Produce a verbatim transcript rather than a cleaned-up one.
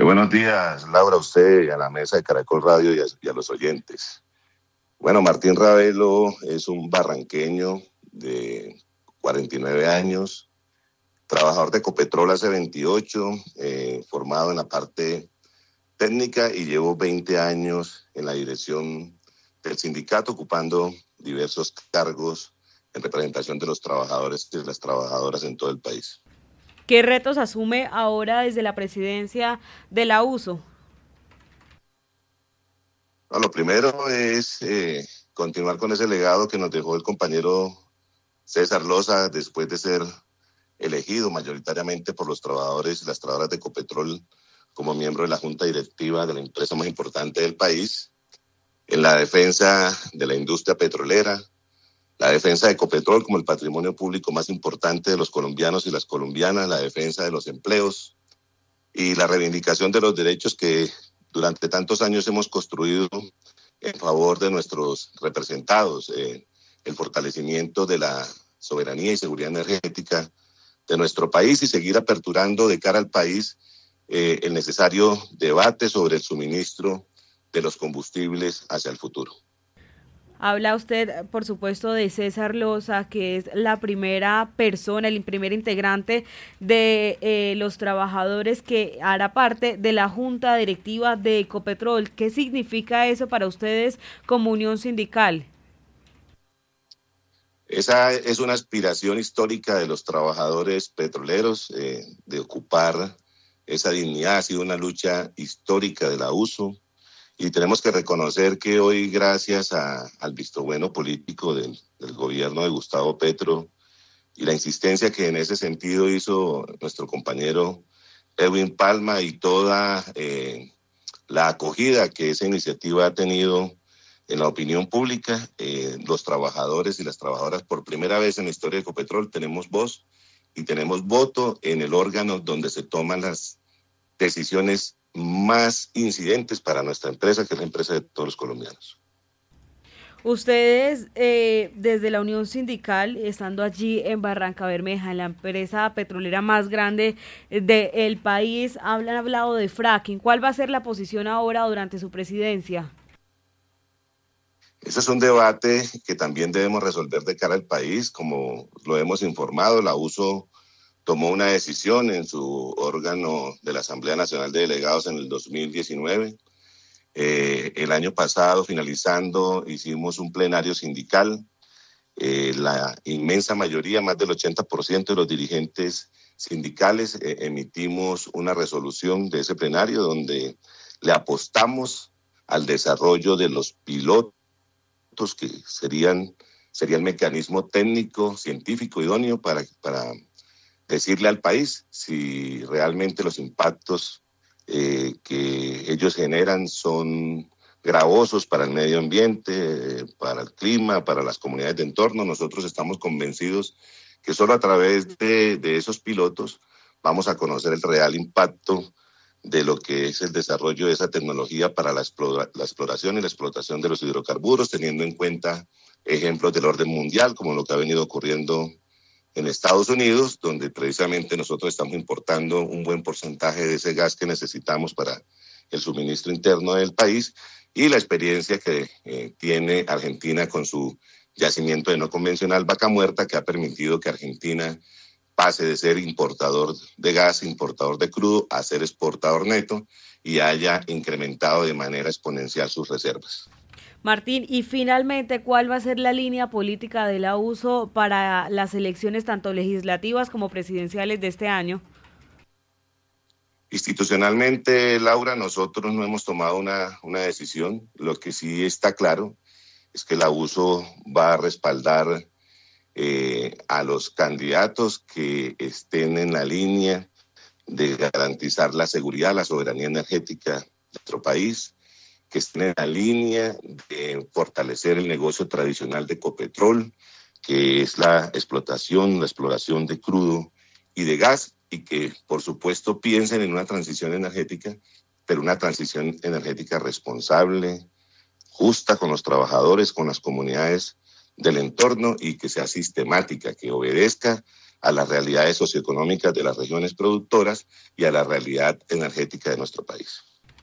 Eh, buenos días, Laura, a usted y a la mesa de Caracol Radio y a, y a los oyentes. Bueno, Martín Ravelo es un barranqueño de cuarenta y nueve años, trabajador de Ecopetrol hace veintiocho, eh, formado en la parte técnica y llevo veinte años en la dirección del sindicato, ocupando diversos cargos en representación de los trabajadores y de las trabajadoras en todo el país. ¿Qué retos asume ahora desde la presidencia de la U S O? No, lo primero es eh, continuar con ese legado que nos dejó el compañero César Loza después de ser elegido mayoritariamente por los trabajadores y las trabajadoras de Ecopetrol como miembro de la junta directiva de la empresa más importante del país, en la defensa de la industria petrolera, la defensa de Ecopetrol como el patrimonio público más importante de los colombianos y las colombianas, la defensa de los empleos y la reivindicación de los derechos que durante tantos años hemos construido en favor de nuestros representados, eh, el fortalecimiento de la soberanía y seguridad energética de nuestro país y seguir aperturando de cara al país eh, el necesario debate sobre el suministro de los combustibles hacia el futuro. Habla usted, por supuesto, de César Loza, que es la primera persona, el primer integrante de eh, los trabajadores que hará parte de la junta directiva de Ecopetrol. ¿Qué significa eso para ustedes como unión sindical? Esa es una aspiración histórica de los trabajadores petroleros, eh, de ocupar esa dignidad. Ha sido una lucha histórica de la U S O. Y tenemos que reconocer que hoy, gracias a, al visto bueno político del, del gobierno de Gustavo Petro y la insistencia que en ese sentido hizo nuestro compañero Edwin Palma y toda eh, la acogida que esa iniciativa ha tenido en la opinión pública, eh, los trabajadores y las trabajadoras por primera vez en la historia de Ecopetrol tenemos voz y tenemos voto en el órgano donde se toman las decisiones más incidentes para nuestra empresa, que es la empresa de todos los colombianos. Ustedes, eh, desde la Unión Sindical, estando allí en Barranca Bermeja, en la empresa petrolera más grande del país, han hablado de fracking. ¿Cuál va a ser la posición ahora durante su presidencia? Ese es un debate que también debemos resolver de cara al país. Como lo hemos informado, la U S O tomó una decisión en su órgano de la Asamblea Nacional de Delegados en el dos mil diecinueve. Eh, el año pasado, finalizando, hicimos un plenario sindical. Eh, la inmensa mayoría, más del ochenta por ciento de los dirigentes sindicales, eh, emitimos una resolución de ese plenario donde le apostamos al desarrollo de los pilotos que serían, sería el mecanismo técnico, científico, idóneo para... para decirle al país si realmente los impactos eh, que ellos generan son gravosos para el medio ambiente, eh, para el clima, para las comunidades de entorno. Nosotros estamos convencidos que solo a través de, de esos pilotos vamos a conocer el real impacto de lo que es el desarrollo de esa tecnología para la, explora, la exploración y la explotación de los hidrocarburos, teniendo en cuenta ejemplos del orden mundial, como lo que ha venido ocurriendo en Estados Unidos, donde precisamente nosotros estamos importando un buen porcentaje de ese gas que necesitamos para el suministro interno del país, y la experiencia que eh, tiene Argentina con su yacimiento de no convencional Vaca Muerta, que ha permitido que Argentina pase de ser importador de gas, importador de crudo, a ser exportador neto y haya incrementado de manera exponencial sus reservas. Martín, y finalmente, ¿cuál va a ser la línea política de la U S O para las elecciones tanto legislativas como presidenciales de este año? Institucionalmente, Laura, nosotros no hemos tomado una, una decisión. Lo que sí está claro es que la U S O va a respaldar eh, a los candidatos que estén en la línea de garantizar la seguridad, la soberanía energética de nuestro país, que estén en la línea de fortalecer el negocio tradicional de Ecopetrol, que es la explotación, la exploración de crudo y de gas, y que, por supuesto, piensen en una transición energética, pero una transición energética responsable, justa con los trabajadores, con las comunidades del entorno, y que sea sistemática, que obedezca a las realidades socioeconómicas de las regiones productoras y a la realidad energética de nuestro país.